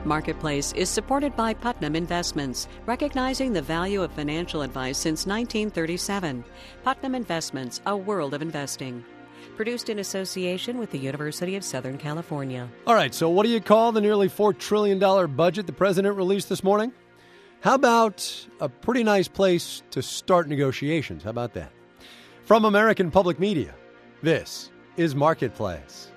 Marketplace is supported by Putnam Investments, recognizing the value of financial advice since 1937. Putnam Investments, a world of investing. Produced in association with the University of Southern California. All right, so what do you call the nearly $4 trillion budget the president released this morning? How about a pretty nice place to start negotiations? How about that? From American Public Media, this is Marketplace.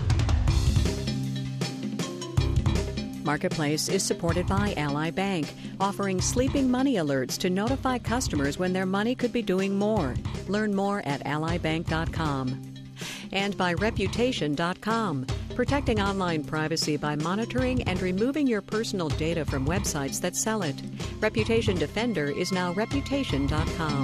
Marketplace is supported by Ally Bank, offering sleeping money alerts to notify customers when their money could be doing more. Learn more at allybank.com. And by Reputation.com, protecting online privacy by monitoring and removing your personal data from websites that sell it. Reputation Defender is now Reputation.com.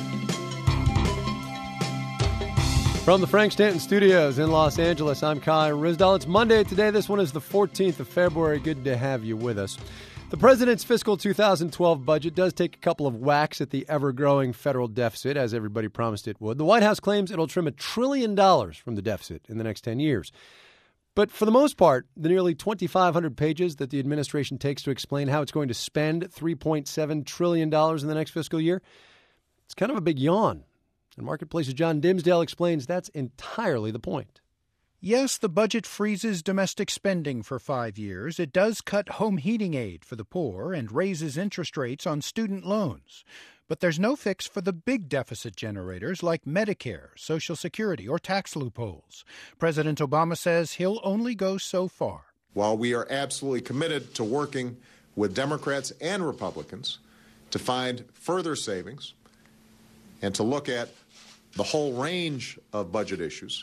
From the Frank Stanton Studios in Los Angeles, I'm Kai Ryssdal. It's Monday today. This one is the 14th of February. Good to have you with us. The president's fiscal 2012 budget does take a couple of whacks at the ever-growing federal deficit, as everybody promised it would. The White House claims it'll trim $1 trillion from the deficit in the next 10 years. But for the most part, the nearly 2,500 pages that the administration takes to explain how it's going to spend $3.7 trillion in the next fiscal year, it's kind of a big yawn. And Marketplace's John Dimsdale explains that's entirely the point. Yes, the budget freezes domestic spending for 5 years. It does cut home heating aid for the poor and raises interest rates on student loans. But there's no fix for the big deficit generators like Medicare, Social Security, or tax loopholes. President Obama says he'll only go so far. While we are absolutely committed to working with Democrats and Republicans to find further savings and to look at the whole range of budget issues,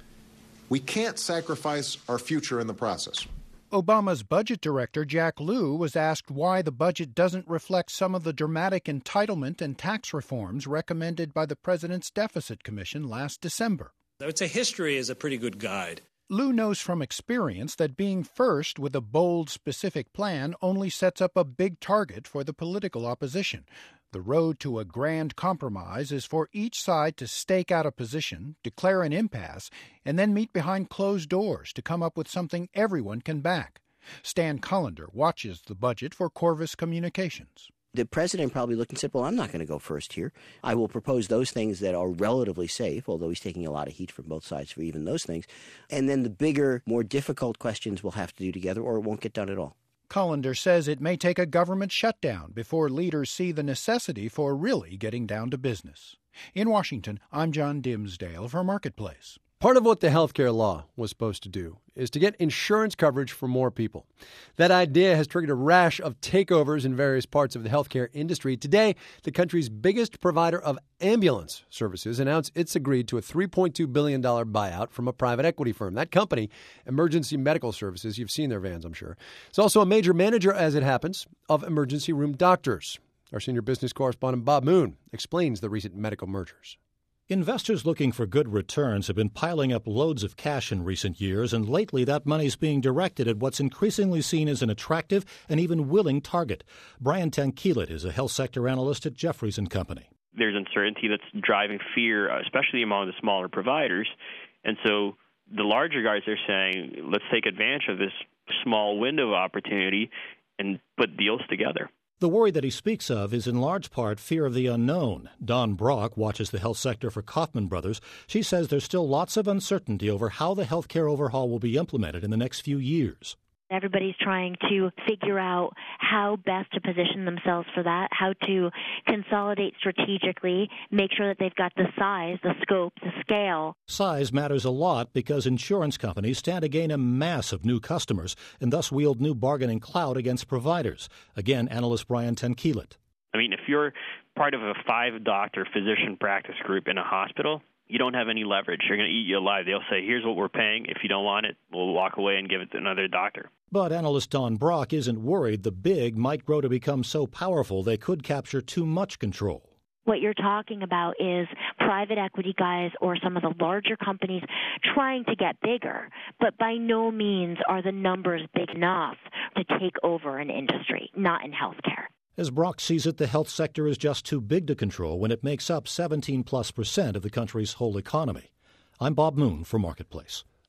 we can't sacrifice our future in the process. Obama's budget director, Jack Lew, was asked why the budget doesn't reflect some of the dramatic entitlement and tax reforms recommended by the President's Deficit Commission last December. I would say history is a pretty good guide. Lew knows from experience that being first with a bold, specific plan only sets up a big target for the political opposition. The road to a grand compromise is for each side to stake out a position, declare an impasse, and then meet behind closed doors to come up with something everyone can back. Stan Cullender watches the budget for Corvus Communications. The president probably looked and said, well, I'm not going to go first here. I will propose those things that are relatively safe, although he's taking a lot of heat from both sides for even those things. And then the bigger, more difficult questions we'll have to do together, or it won't get done at all. Cullender says it may take a government shutdown before leaders see the necessity for really getting down to business. In Washington, I'm John Dimsdale for Marketplace. Part of what the healthcare law was supposed to do is to get insurance coverage for more people. That idea has triggered a rash of takeovers in various parts of the healthcare industry. Today, the country's biggest provider of ambulance services announced it's agreed to a $3.2 billion buyout from a private equity firm. That company, Emergency Medical Services, you've seen their vans, I'm sure. It's also a major manager, as it happens, of emergency room doctors. Our senior business correspondent, Bob Moon, explains the recent medical mergers. Investors looking for good returns have been piling up loads of cash in recent years, and lately that money's being directed at what's increasingly seen as an attractive and even willing target. Brian Tanquilut is a health sector analyst at Jefferies & Company. There's uncertainty that's driving fear, especially among the smaller providers. And so the larger guys are saying, let's take advantage of this small window of opportunity and put deals together. The worry that he speaks of is in large part fear of the unknown. Dawn Brock watches the health sector for Kaufman Brothers. She says there's still lots of uncertainty over how the healthcare overhaul will be implemented in the next few years. Everybody's trying to figure out how best to position themselves for that, how to consolidate strategically, make sure that they've got the size, the scope, the scale. Size matters a lot because insurance companies stand to gain a mass of new customers and thus wield new bargaining clout against providers. Again, analyst Brian Tanquilut. I mean, if you're part of a 5-doctor physician practice group in a hospital, you don't have any leverage. You're going to eat you alive. They'll say, here's what we're paying. If you don't want it, we'll walk away and give it to another doctor. But analyst Dawn Brock isn't worried the big might grow to become so powerful they could capture too much control. What you're talking about is private equity guys or some of the larger companies trying to get bigger, but by no means are the numbers big enough to take over an industry, not in healthcare. As Brock sees it, the health sector is just too big to control when it makes up 17+% of the country's whole economy. I'm Bob Moon for Marketplace.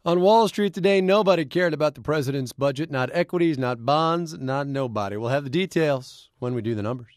On Wall Street today, nobody cared about the president's budget, not equities, not bonds, not nobody. We'll have the details when we do the numbers.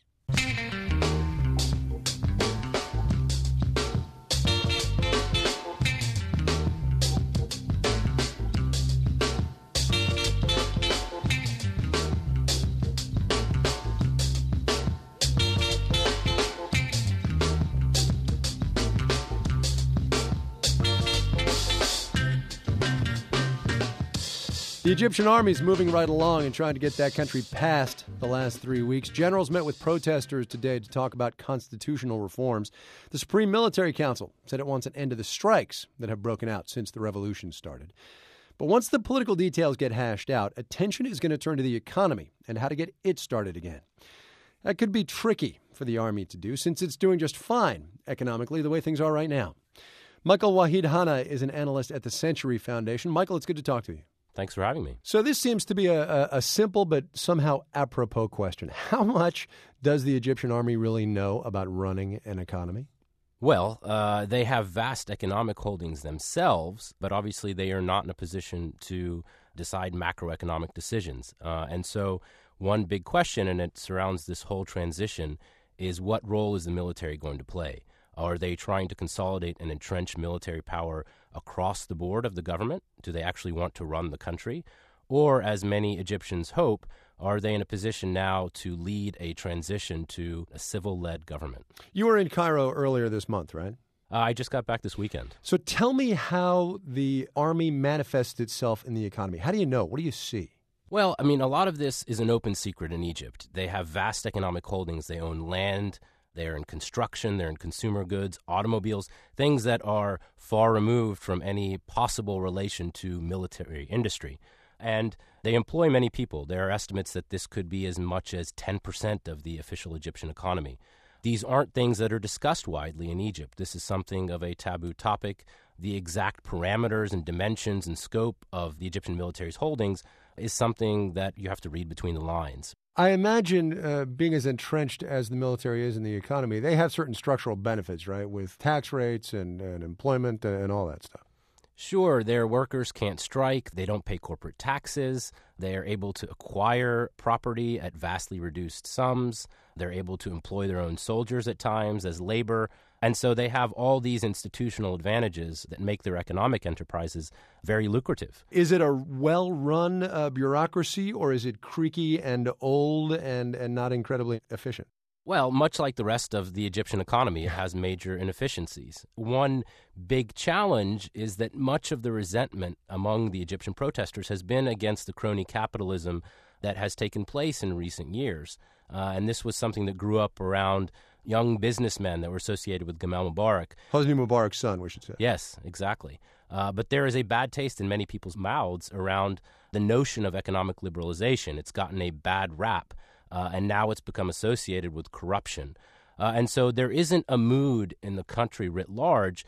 The Egyptian army is moving right along and trying to get that country past the last 3 weeks. Generals met with protesters today to talk about constitutional reforms. The Supreme Military Council said it wants an end to the strikes that have broken out since the revolution started. But once the political details get hashed out, attention is going to turn to the economy and how to get it started again. That could be tricky for the army to do since it's doing just fine economically the way things are right now. Michael Wahid Hanna is an analyst at the Century Foundation. Michael, it's good to talk to you. Thanks for having me. So this seems to be a simple but somehow apropos question. How much does the Egyptian army really know about running an economy? Well, they have vast economic holdings themselves, but obviously they are not in a position to decide macroeconomic decisions. And so one big question, and it surrounds this whole transition, is what role is the military going to play? Are they trying to consolidate and entrench military power across the board of the government? Do they actually want to run the country? Or, as many Egyptians hope, are they in a position now to lead a transition to a civil-led government? You were in Cairo earlier this month, right? I just got back this weekend. So tell me how the army manifests itself in the economy. How do you know? What do you see? Well, I mean, a lot of this is an open secret in Egypt. They have vast economic holdings. They own land. They're in construction, they're in consumer goods, automobiles, things that are far removed from any possible relation to military industry. And they employ many people. There are estimates that this could be as much as 10% of the official Egyptian economy. These aren't things that are discussed widely in Egypt. This is something of a taboo topic. The exact parameters and dimensions and scope of the Egyptian military's holdings is something that you have to read between the lines. I imagine being as entrenched as the military is in the economy, they have certain structural benefits, right, with tax rates and employment and all that stuff. Sure, their workers can't strike. They don't pay corporate taxes. They are able to acquire property at vastly reduced sums. They're able to employ their own soldiers at times as labor. And so they have all these institutional advantages that make their economic enterprises very lucrative. Is it a well-run bureaucracy, or is it creaky and old and not incredibly efficient? Well, much like the rest of the Egyptian economy, it has major inefficiencies. One big challenge is that much of the resentment among the Egyptian protesters has been against the crony capitalism that has taken place in recent years. And this was something that grew up around young businessmen that were associated with Gamal Mubarak. Hosni Mubarak's son, we should say. Yes, exactly. But there is a bad taste in many people's mouths around the notion of economic liberalization. It's gotten a bad rap, and now it's become associated with corruption. And so there isn't a mood in the country writ large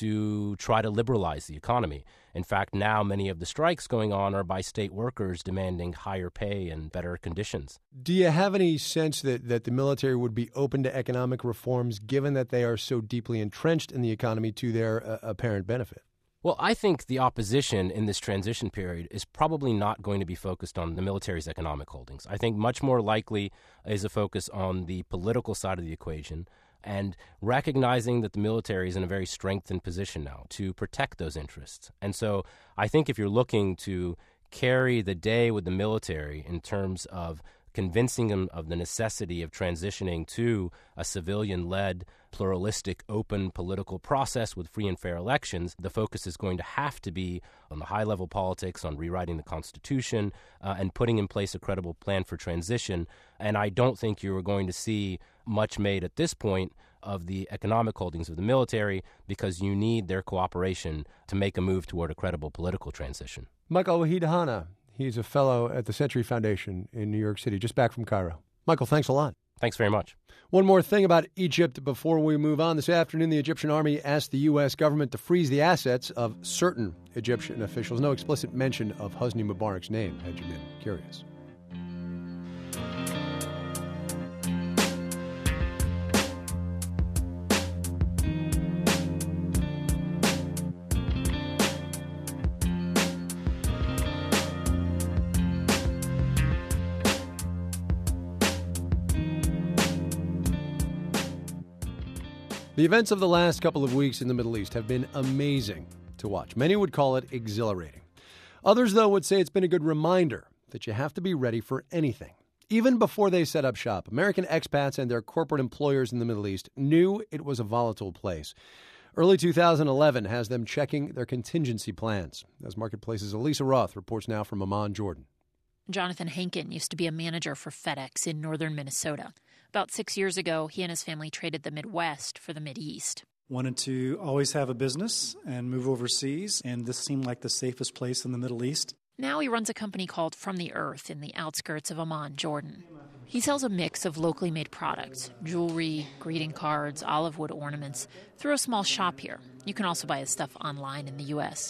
to try to liberalize the economy. In fact, now many of the strikes going on are by state workers demanding higher pay and better conditions. Do you have any sense that the military would be open to economic reforms given that they are so deeply entrenched in the economy to their apparent benefit? Well, I think the opposition in this transition period is probably not going to be focused on the military's economic holdings. I think much more likely is a focus on the political side of the equation and recognizing that the military is in a very strengthened position now to protect those interests. And so I think if you're looking to carry the day with the military in terms of convincing them of the necessity of transitioning to a civilian-led, pluralistic, open political process with free and fair elections, the focus is going to have to be on the high-level politics, on rewriting the Constitution, and putting in place a credible plan for transition. And I don't think you're going to see much made at this point of the economic holdings of the military because you need their cooperation to make a move toward a credible political transition. Michael Wahid Hanna. He's a fellow at the Century Foundation in New York City, just back from Cairo. Michael, thanks a lot. Thanks very much. One more thing about Egypt before we move on. This afternoon, the Egyptian army asked the U.S. government to freeze the assets of certain Egyptian officials. No explicit mention of Hosni Mubarak's name, had you been curious. The events of the last couple of weeks in the Middle East have been amazing to watch. Many would call it exhilarating. Others, though, would say it's been a good reminder that you have to be ready for anything. Even before they set up shop, American expats and their corporate employers in the Middle East knew it was a volatile place. Early 2011 has them checking their contingency plans. As Marketplace's Elisa Roth reports now from Amman, Jordan. Jonathan Henkin used to be a manager for FedEx in northern Minnesota. About 6 years ago, he and his family traded the Midwest for the Mideast. Wanted to always have a business and move overseas, and this seemed like the safest place in the Middle East. Now he runs a company called From the Earth in the outskirts of Amman, Jordan. He sells a mix of locally made products, jewelry, greeting cards, olive wood ornaments, through a small shop here. You can also buy his stuff online in the U.S.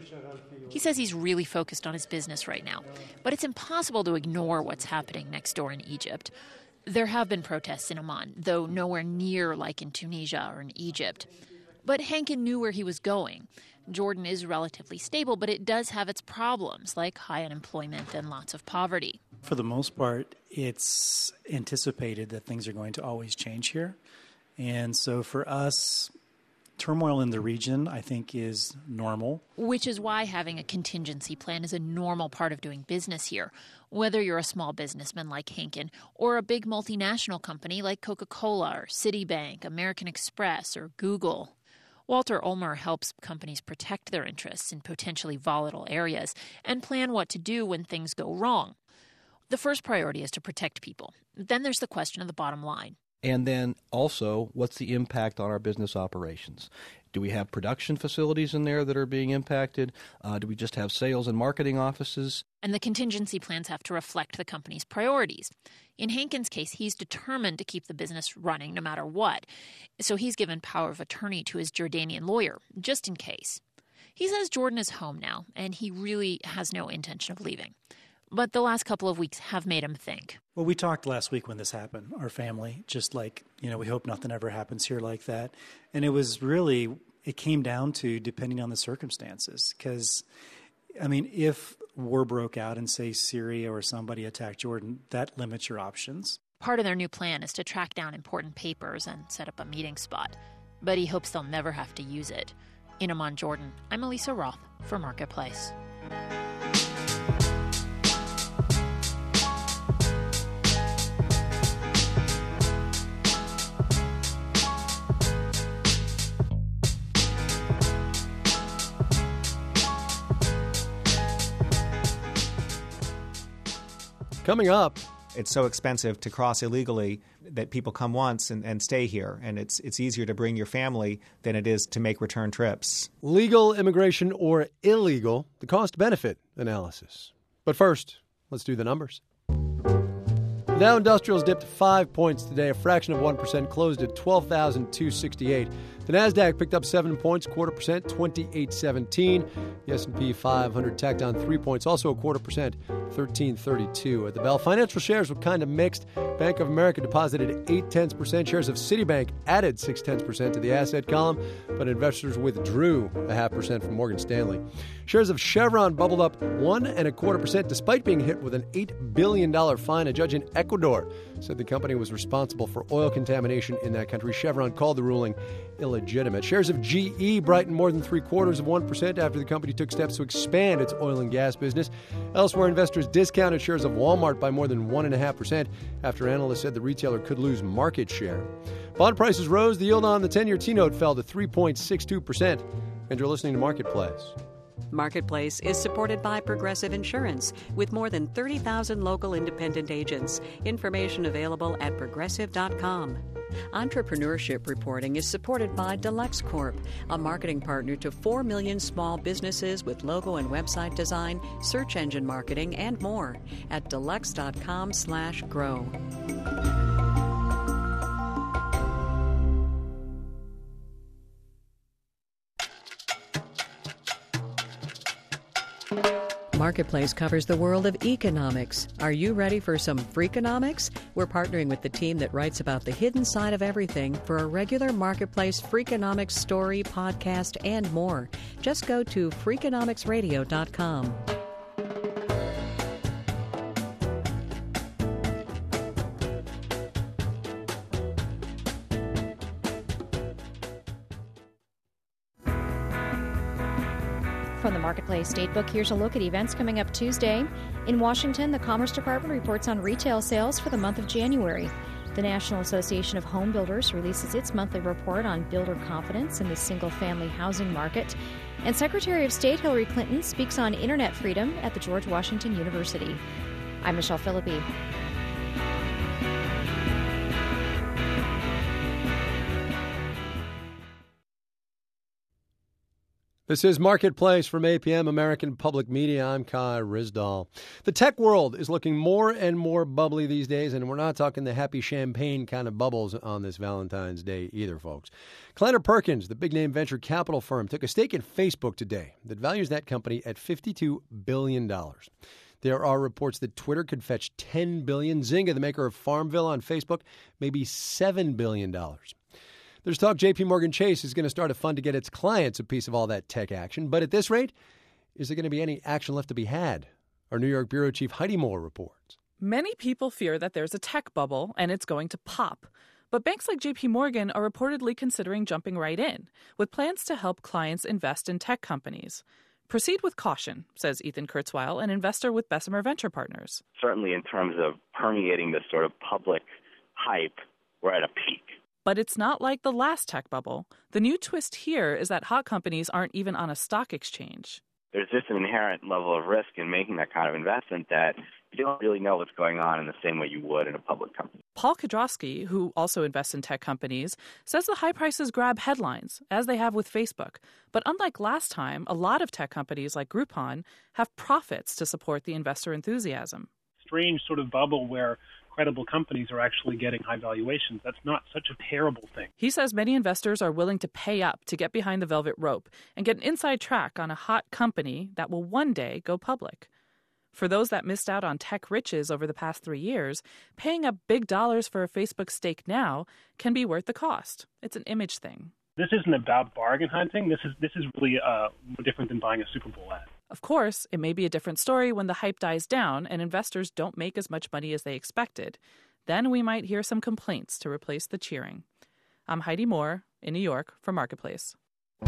He says he's really focused on his business right now, but it's impossible to ignore what's happening next door in Egypt. There have been protests in Amman, though nowhere near like in Tunisia or in Egypt. But Henkin knew where he was going. Jordan is relatively stable, but it does have its problems, like high unemployment and lots of poverty. For the most part, it's anticipated that things are going to always change here. And so for us, turmoil in the region, I think, is normal. Which is why having a contingency plan is a normal part of doing business here, whether you're a small businessman like Henkin or a big multinational company like Coca-Cola or Citibank, American Express, or Google. Walter Ulmer helps companies protect their interests in potentially volatile areas and plan what to do when things go wrong. The first priority is to protect people. Then there's the question of the bottom line. And then also, what's the impact on our business operations? Do we have production facilities in there that are being impacted? Do we just have sales and marketing offices? And the contingency plans have to reflect the company's priorities. In Henkin's case, he's determined to keep the business running no matter what. So he's given power of attorney to his Jordanian lawyer, just in case. He says Jordan is home now, and he really has no intention of leaving. But the last couple of weeks have made him think. Well, we talked last week when this happened, our family, just like, we hope nothing ever happens here like that. And it came down to depending on the circumstances. Because, if war broke out in, say, Syria or somebody attacked Jordan, that limits your options. Part of their new plan is to track down important papers and set up a meeting spot. But he hopes they'll never have to use it. In Amman, Jordan, I'm Elisa Roth for Marketplace. Coming up, it's so expensive to cross illegally that people come once and stay here, and it's easier to bring your family than it is to make return trips. Legal immigration or illegal, the cost-benefit analysis. But first, let's do the numbers. The Dow Industrials dipped 5 points today, a fraction of 1%, closed at 12,268. The Nasdaq picked up 7 points, 0.25%, 2817. The S&P 500 tacked on 3 points, also 0.25%, 1332. At the bell, financial shares were kind of mixed. Bank of America deposited 0.8%. Shares of Citibank added 0.6% to the asset column, but investors withdrew 0.5% from Morgan Stanley. Shares of Chevron bubbled up 1.25%, despite being hit with an $8 billion fine. A judge in Ecuador said the company was responsible for oil contamination in that country. Chevron called the ruling illegitimate. Shares of GE brightened more than 0.75% after the company took steps to expand its oil and gas business. Elsewhere, investors discounted shares of Walmart by more than 1.5% after analysts said the retailer could lose market share. Bond prices rose. The yield on the 10-year T-note fell to 3.62%. And you're listening to Marketplace. Marketplace is supported by Progressive Insurance with more than 30,000 local independent agents. Information available at progressive.com. Entrepreneurship reporting is supported by Deluxe Corp, a marketing partner to 4 million small businesses with logo and website design, search engine marketing, and more at deluxe.com/grow. Marketplace covers the world of economics. Are you ready for some Freakonomics? We're partnering with the team that writes about the hidden side of everything for a regular Marketplace Freakonomics story, podcast, and more. Just go to Freakonomicsradio.com. from the Marketplace Statebook. Here's a look at events coming up Tuesday. In Washington, the Commerce Department reports on retail sales for the month of January. The National Association of Home Builders releases its monthly report on builder confidence in the single-family housing market. And Secretary of State Hillary Clinton speaks on internet freedom at the George Washington University. I'm Michelle Philippi. This is Marketplace from APM, American Public Media. I'm Kai Ryssdal. The tech world is looking more and more bubbly these days, and we're not talking the happy champagne kind of bubbles on this Valentine's Day either, folks. Kleiner Perkins, the big-name venture capital firm, took a stake in Facebook today that values that company at $52 billion. There are reports that Twitter could fetch $10 billion. Zynga, the maker of Farmville on Facebook, maybe $7 billion. There's talk J.P. Morgan Chase is going to start a fund to get its clients a piece of all that tech action. But at this rate, is there going to be any action left to be had? Our New York bureau chief Heidi Moore reports. Many people fear that there's a tech bubble and it's going to pop. But banks like J.P. Morgan are reportedly considering jumping right in, with plans to help clients invest in tech companies. Proceed with caution, says Ethan Kurzweil, an investor with Bessemer Venture Partners. Certainly in terms of permeating this sort of public hype, we're at a peak. But it's not like the last tech bubble. The new twist here is that hot companies aren't even on a stock exchange. There's just an inherent level of risk in making that kind of investment that you don't really know what's going on in the same way you would in a public company. Paul Kudrowski, who also invests in tech companies, says the high prices grab headlines, as they have with Facebook. But unlike last time, a lot of tech companies like Groupon have profits to support the investor enthusiasm. Strange sort of bubble where credible companies are actually getting high valuations. That's not such a terrible thing. He says many investors are willing to pay up to get behind the velvet rope and get an inside track on a hot company that will one day go public. For those that missed out on tech riches over the past 3 years, paying up big dollars for a Facebook stake now can be worth the cost. It's an image thing. This isn't about bargain hunting. This is really different than buying a Super Bowl ad. Of course, it may be a different story when the hype dies down and investors don't make as much money as they expected. Then we might hear some complaints to replace the cheering. I'm Heidi Moore in New York for Marketplace.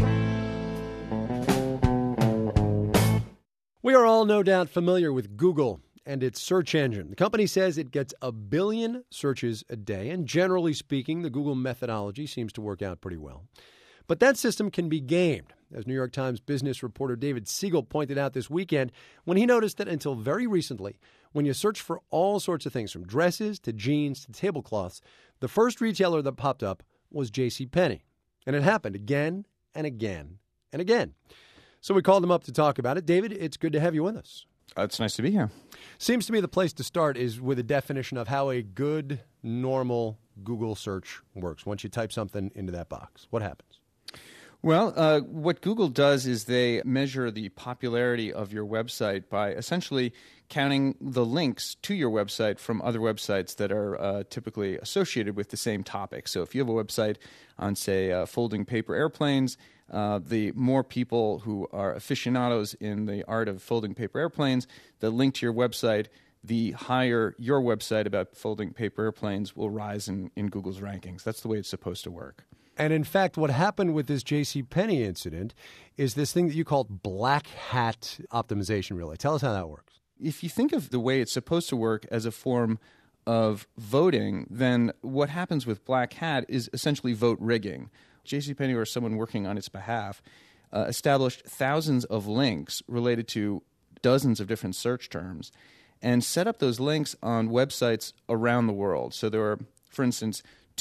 We are all no doubt familiar with Google and its search engine. The company says it gets 1 billion searches a day, and generally speaking, the Google methodology seems to work out pretty well. But that system can be gamed, as New York Times business reporter David Siegel pointed out this weekend when he noticed that until very recently, when you search for all sorts of things from dresses to jeans to tablecloths, the first retailer that popped up was JCPenney. And it happened again and again and again. So we called him up to talk about it. David, it's good to have you with us. It's nice to be here. Seems to me the place to start is with a definition of how a good, normal Google search works. Once you type something into that box, what happens? Well, what Google does is they measure the popularity of your website by essentially counting the links to your website from other websites that are typically associated with the same topic. So if you have a website on, say, folding paper airplanes, the more people who are aficionados in the art of folding paper airplanes that link to your website, the higher your website about folding paper airplanes will rise in Google's rankings. That's the way it's supposed to work. And in fact, what happened with this JCPenney incident is this thing that you called black hat optimization, really. Tell us how that works. If you think of the way it's supposed to work as a form of voting, then what happens with black hat is essentially vote rigging. JCPenney, or someone working on its behalf, established thousands of links related to dozens of different search terms and set up those links on websites around the world. So there were, for instance,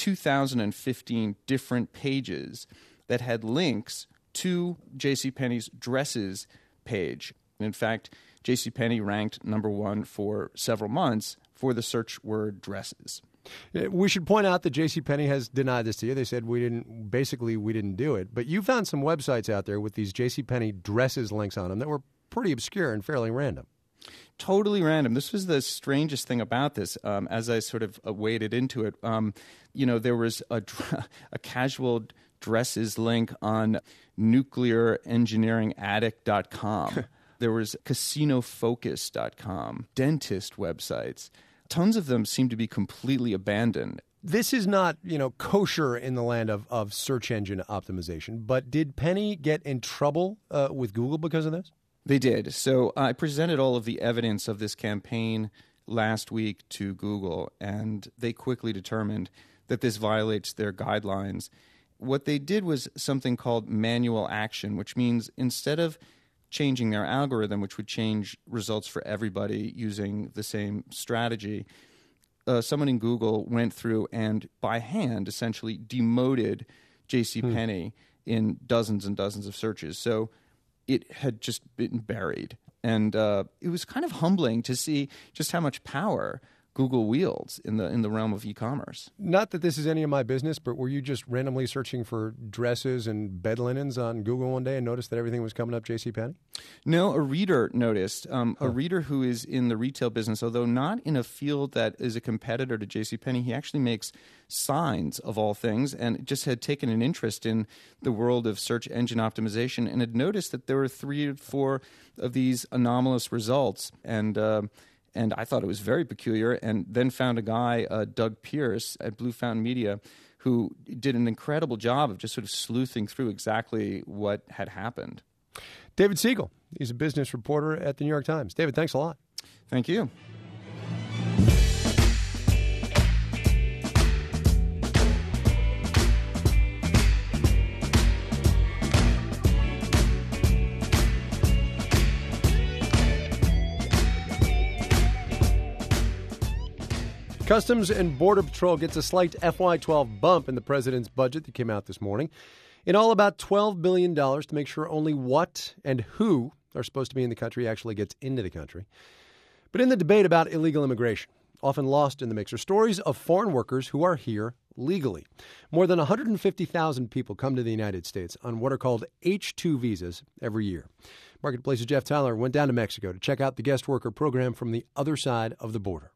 2,015 different pages that had links to JCPenney's dresses page. In fact, JCPenney ranked number one for several months for the search word dresses. We should point out that JCPenney has denied this to you. They said we didn't do it. But you found some websites out there with these JCPenney dresses links on them that were pretty obscure and fairly random. Totally random. This was the strangest thing about this. As I sort of waded into it, there was a casual dresses link on nuclearengineeringaddict.com. There was casinofocus.com, dentist websites. Tons of them seem to be completely abandoned. This is not, kosher in the land of search engine optimization, but did Penny get in trouble with Google because of this? They did. So I presented all of the evidence of this campaign last week to Google, and they quickly determined that this violates their guidelines. What they did was something called manual action, which means instead of changing their algorithm, which would change results for everybody using the same strategy, someone in Google went through and by hand essentially demoted JCPenney in dozens and dozens of searches. So it had just been buried. And it was kind of humbling to see just how much power Google wields in the realm of e-commerce. Not that this is any of my business, but were you just randomly searching for dresses and bed linens on Google one day and noticed that everything was coming up JCPenney? No, a reader noticed. A reader who is in the retail business, although not in a field that is a competitor to JCPenney, he actually makes signs of all things and just had taken an interest in the world of search engine optimization and had noticed that there were 3 or 4 of these anomalous results. And I thought it was very peculiar, and then found a guy, Doug Pierce at Blue Fountain Media, who did an incredible job of just sort of sleuthing through exactly what had happened. David Siegel, he's a business reporter at the New York Times. David, thanks a lot. Thank you. Customs and Border Patrol gets a slight FY12 bump in the president's budget that came out this morning. In all, about $12 billion to make sure only what and who are supposed to be in the country actually gets into the country. But in the debate about illegal immigration, often lost in the mix are stories of foreign workers who are here legally. More than 150,000 people come to the United States on what are called H-2 visas every year. Marketplace's Jeff Tyler went down to Mexico to check out the guest worker program from the other side of the border.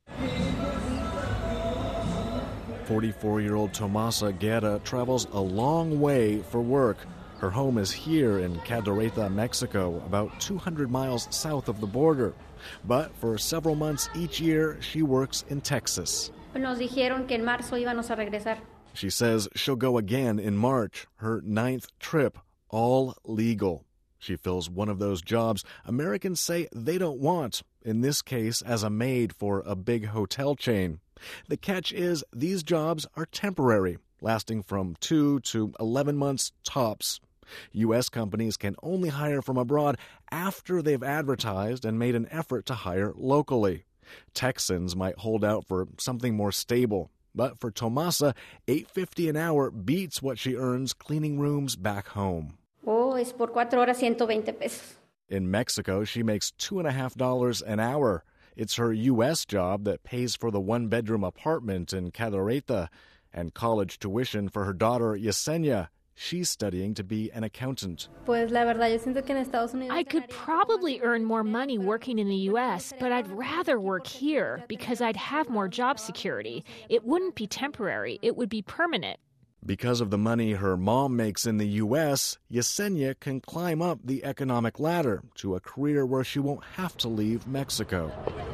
44-year-old Tomasa Guerra travels a long way for work. Her home is here in Cadereyta, Mexico, about 200 miles south of the border. But for several months each year, she works in Texas. Nos dijeron que en marzo íbamos a regresar. She says she'll go again in March, her 9th trip, all legal. She fills one of those jobs Americans say they don't want, in this case as a maid for a big hotel chain. The catch is these jobs are temporary, lasting from 2 to 11 months tops. U.S. companies can only hire from abroad after they've advertised and made an effort to hire locally. Texans might hold out for something more stable. But for Tomasa, $8.50 an hour beats what she earns cleaning rooms back home. Oh, es por 4 horas 120 pesos. In Mexico, she makes $2.50 an hour. It's her U.S. job that pays for the one-bedroom apartment in Cadereyta and college tuition for her daughter, Yesenia. She's studying to be an accountant. Pues la verdad, yo siento que en Estados Unidos I could probably earn more money working in the U.S., but I'd rather work here because I'd have more job security. It wouldn't be temporary. It would be permanent. Because of the money her mom makes in the U.S., Yesenia can climb up the economic ladder to a career where she won't have to leave Mexico.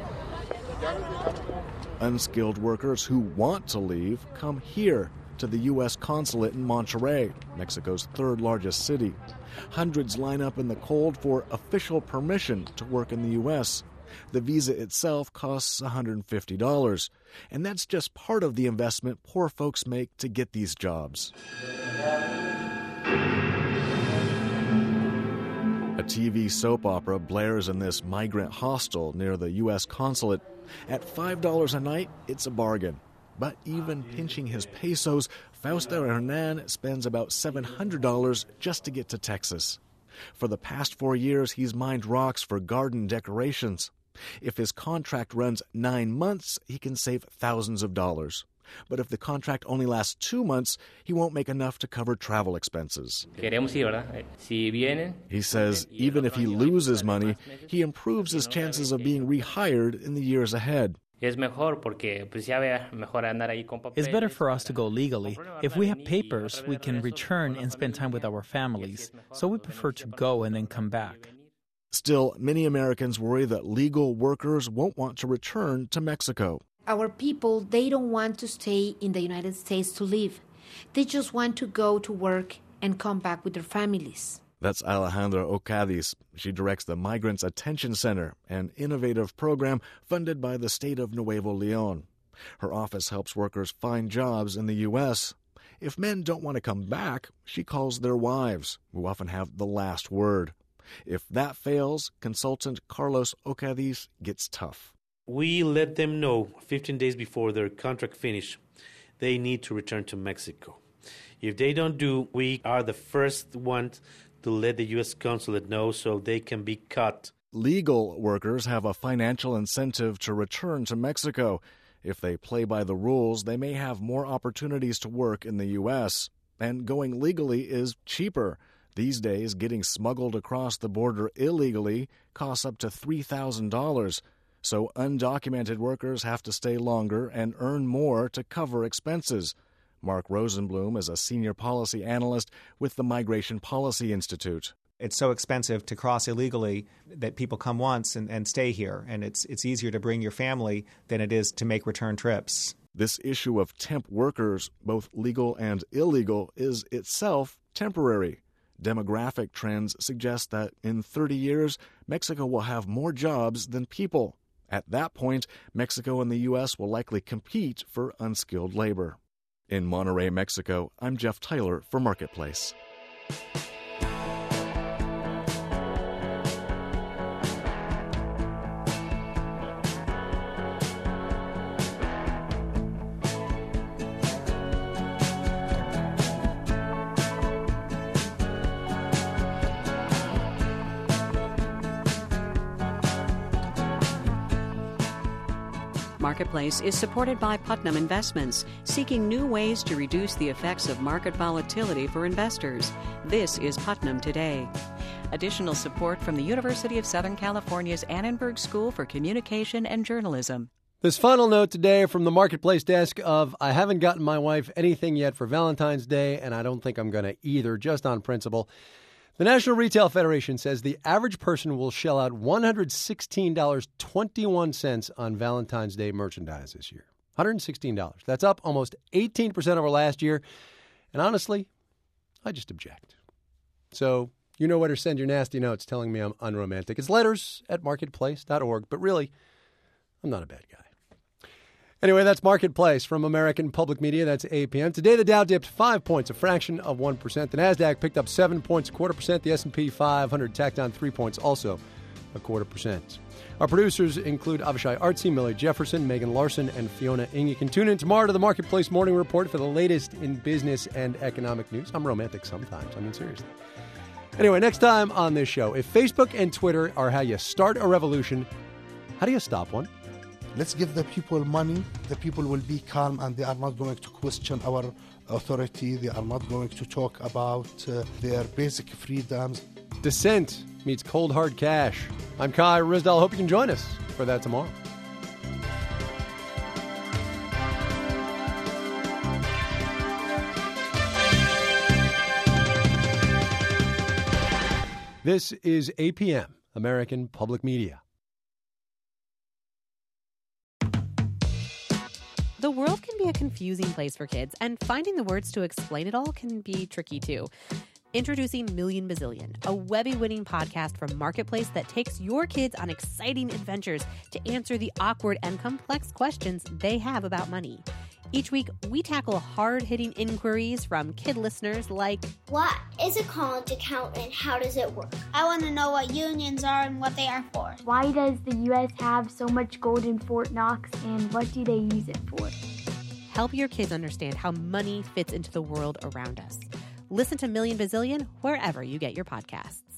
Unskilled workers who want to leave come here to the U.S. consulate in Monterrey, Mexico's 3rd largest city. Hundreds line up in the cold for official permission to work in the U.S. The visa itself costs $150, and that's just part of the investment poor folks make to get these jobs. A TV soap opera blares in this migrant hostel near the U.S. consulate. At $5 a night, it's a bargain. But even pinching his pesos, Fausto Hernan spends about $700 just to get to Texas. For the past 4 years, he's mined rocks for garden decorations. If his contract runs 9 months, he can save thousands of dollars. But if the contract only lasts 2 months, he won't make enough to cover travel expenses. He says even if he loses money, he improves his chances of being rehired in the years ahead. It's better for us to go legally. If we have papers, we can return and spend time with our families. So we prefer to go and then come back. Still, many Americans worry that legal workers won't want to return to Mexico. Our people, they don't want to stay in the United States to live. They just want to go to work and come back with their families. That's Alejandra Ocadiz. She directs the Migrants Attention Center, an innovative program funded by the state of Nuevo León. Her office helps workers find jobs in the U.S. If men don't want to come back, she calls their wives, who often have the last word. If that fails, consultant Carlos Ocadiz gets tough. We let them know 15 days before their contract finish they need to return to Mexico. If they don't do, we are the first ones to let the U.S. consulate know so they can be cut. Legal workers have a financial incentive to return to Mexico. If they play by the rules, they may have more opportunities to work in the U.S. And going legally is cheaper. These days, getting smuggled across the border illegally costs up to $3,000. So undocumented workers have to stay longer and earn more to cover expenses. Mark Rosenblum is a senior policy analyst with the Migration Policy Institute. It's so expensive to cross illegally that people come once and stay here, and it's easier to bring your family than it is to make return trips. This issue of temp workers, both legal and illegal, is itself temporary. Demographic trends suggest that in 30 years, Mexico will have more jobs than people. At that point, Mexico and the U.S. will likely compete for unskilled labor. In Monterrey, Mexico, I'm Jeff Tyler for Marketplace. Marketplace is supported by Putnam Investments, seeking new ways to reduce the effects of market volatility for investors. This is Putnam Today. Additional support from the University of Southern California's Annenberg School for Communication and Journalism. This final note today from the Marketplace desk of, I haven't gotten my wife anything yet for Valentine's Day, and I don't think I'm going to either, just on principle. The National Retail Federation says the average person will shell out $116.21 on Valentine's Day merchandise this year. $116. That's up almost 18% over last year. And honestly, I just object. So you know where to send your nasty notes telling me I'm unromantic. It's letters@marketplace.org. But really, I'm not a bad guy. Anyway, that's Marketplace from American Public Media. That's 8 p.m. Today, the Dow dipped 5 points, a fraction of 1%. The Nasdaq picked up 7 points, 0.25%. The S&P 500 tacked on 3 points, also 0.25%. Our producers include Avishai Artsy, Millie Jefferson, Megan Larson, and Fiona Ng. You can tune in tomorrow to the Marketplace Morning Report for the latest in business and economic news. I'm romantic sometimes. I mean, seriously. Anyway, next time on this show, if Facebook and Twitter are how you start a revolution, how do you stop one? Let's give the people money. The people will be calm and they are not going to question our authority. They are not going to talk about their basic freedoms. Dissent meets cold hard cash. I'm Kai Ryssdal. Hope you can join us for that tomorrow. This is APM, American Public Media. The world can be a confusing place for kids, and finding the words to explain it all can be tricky too. Introducing Million Bazillion, a Webby-winning podcast from Marketplace that takes your kids on exciting adventures to answer the awkward and complex questions they have about money. Each week, we tackle hard-hitting inquiries from kid listeners like, what is a college account and how does it work? I want to know what unions are and what they are for. Why does the U.S. have so much gold in Fort Knox and what do they use it for? Help your kids understand how money fits into the world around us. Listen to Million Bazillion wherever you get your podcasts.